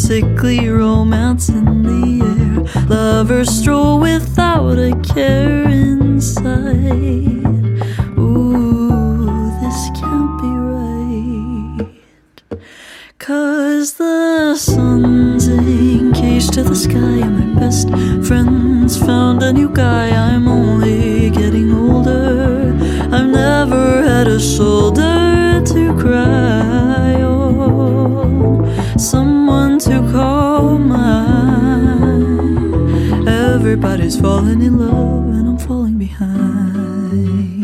sickly romance in the air. Lovers stroll without a care inside. Ooh, this can't be right. 'Cause the sun's engaged to the sky, and my best friend's found a new guy. I'm only getting older, I've never had a shoulder to cry on, someone to call mine. Everybody's falling in love and I'm falling behind.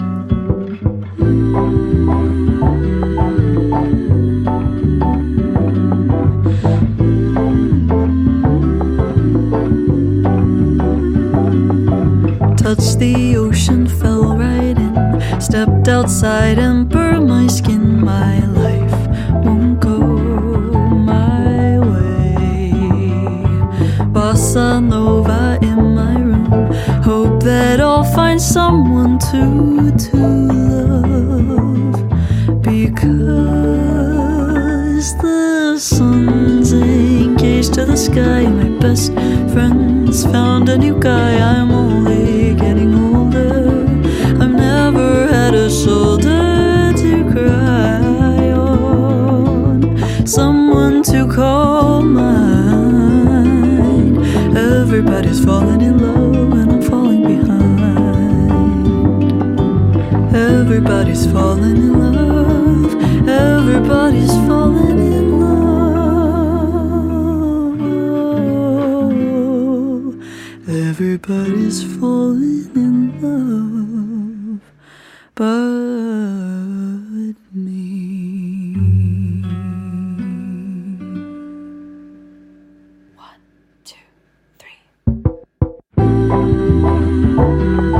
Touched the ocean, fell right in, stepped outside and burned my skin. My life won't go my way. Bossa Nova in my room, hope that I'll find someone to love. Because the sun's engaged to the sky, my best friend's found a new guy. I'm only getting older, I've never had a shoulder to cry on, someone to call mine. Everybody's falling in love and I'm falling behind. Everybody's falling in love, everybody's falling in love. Everybody's falling in love but me. One, two, three.